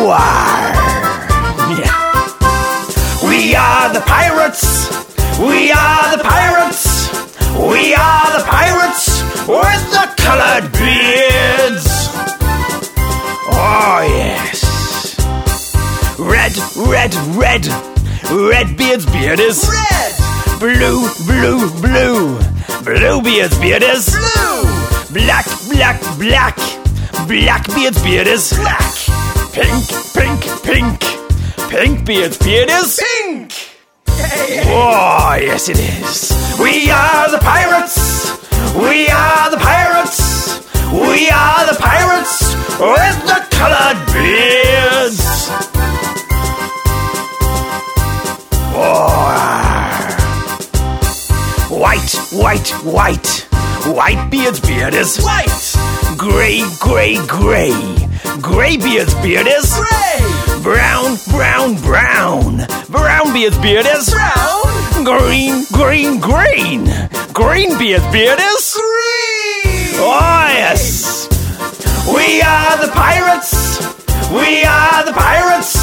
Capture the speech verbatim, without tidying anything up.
Roar! Yeah. We are the pirates! We are the pirates! We are the pirates with the colored beards! Oh, yes. Red, red, red. Redbeard's beard is red. Blue, blue, blue. Bluebeard's beard is blue. Black, black, black. Blackbeard's beard is black. Pink, pink, pink. Pinkbeard's beard is pink. Oh, yes it is. We are the pirates. We are the pirates. We are the pirates with the colored beards. Oh. White, white, white. Whitebeard's beard is white. Gray, gray, gray. Graybeard's beard is gray. Brown, brown, brown. Brownbeard's beard is brown. Green, green, green. Greenbeard's beard is green. Oh, yes. We are the pirates. We are the pirates